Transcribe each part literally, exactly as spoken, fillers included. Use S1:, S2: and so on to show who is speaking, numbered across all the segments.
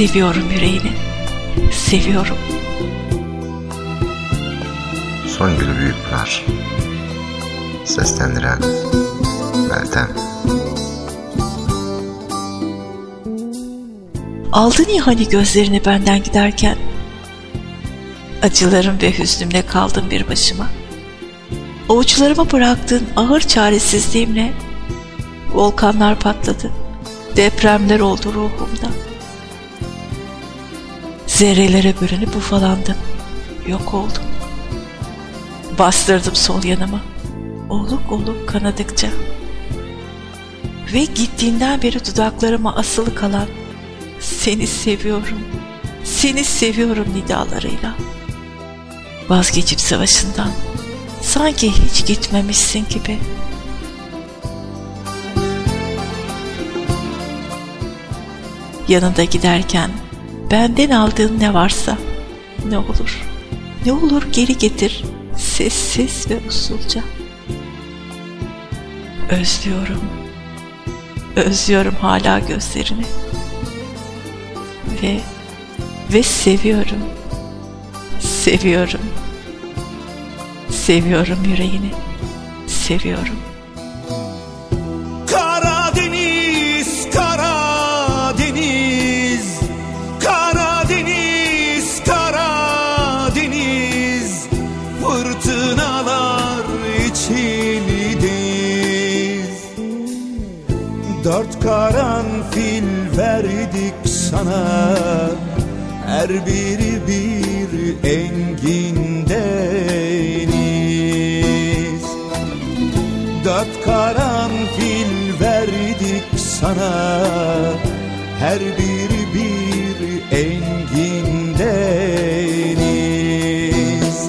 S1: Seviyorum yüreğini, seviyorum.
S2: Songül Büyükpınar. Seslendiren Meltem.
S1: Aldın ya hani gözlerini benden giderken, acılarım ve hüznümle kaldım bir başıma. Avuçlarıma bıraktığın ağır çaresizliğimle volkanlar patladı, depremler oldu ruhumda. Zerrelere bölünüp ufalandım, yok oldum. Bastırdım sol yanıma, oluk oluk kanadıkça. Ve gittiğinden beri dudaklarıma asılı kalan seni seviyorum, seni seviyorum nidalarıyla. Vazgeçip savaşından, sanki hiç gitmemişsin gibi. Yanında giderken benden aldığın ne varsa, ne olur, ne olur geri getir, sessiz ve usulca. Özlüyorum, özlüyorum hala gözlerini. Ve, ve seviyorum, seviyorum, seviyorum yüreğini, seviyorum.
S3: Karadeniz, Karadeniz, Karadeniz, Karadeniz, fırtınalar içindeyiz. Dört karanfil verdik sana, her biri bir engin deniz. Dört karanfil verdik sana, her biri bir engin deniz.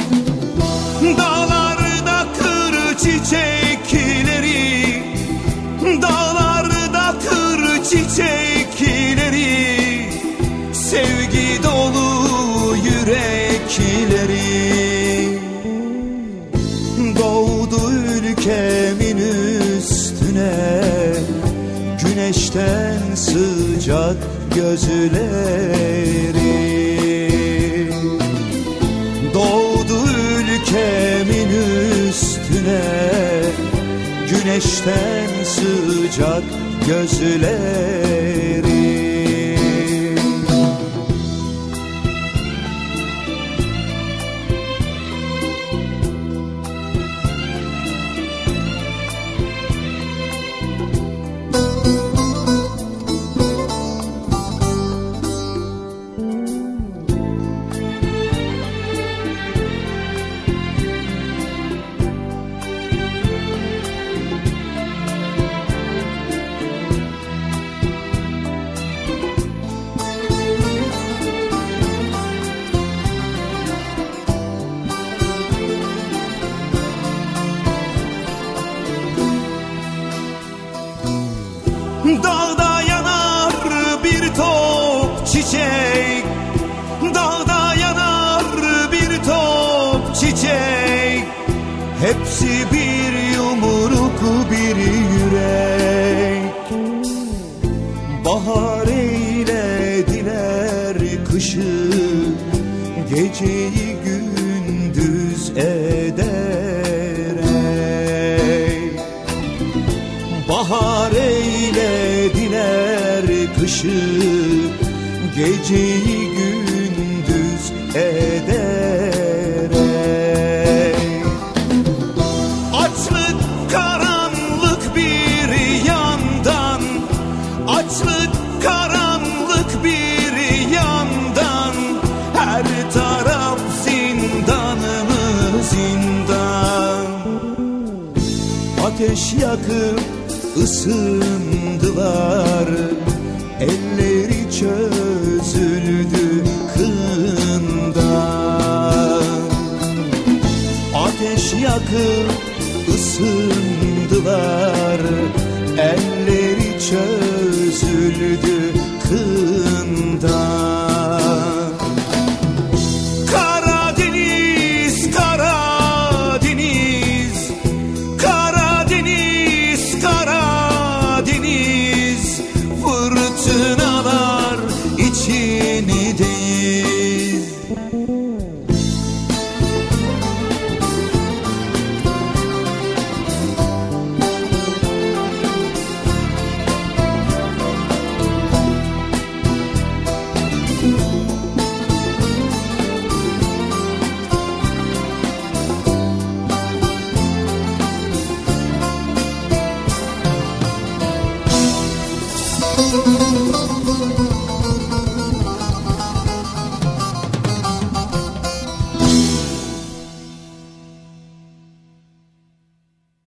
S3: Dağlarda kır çiçekleri, dağlarda kır çiçekleri, sevgi dolu yürekleri. Doğdu ülkemin üstüne, güneşten sıcak gözleri. Doğdu ülkemin üstüne, güneşten sıcak gözleri. Dağda yanar bir top çiçek, dağda yanar bir top çiçek, hepsi bir yumruk bir yürek. Bahar eylediler kışı, geceyi gündüz ederek. Bahar eylediler kışı, geceyi gündüz ederek. Açlık karanlık bir yandan, açlık karanlık bir yandan, her taraf zindan mı zindan. Ateş yakıp ısındılar, elleri çözüldü kından. Ateş yakıp ısındılar, elleri çözüldü kından.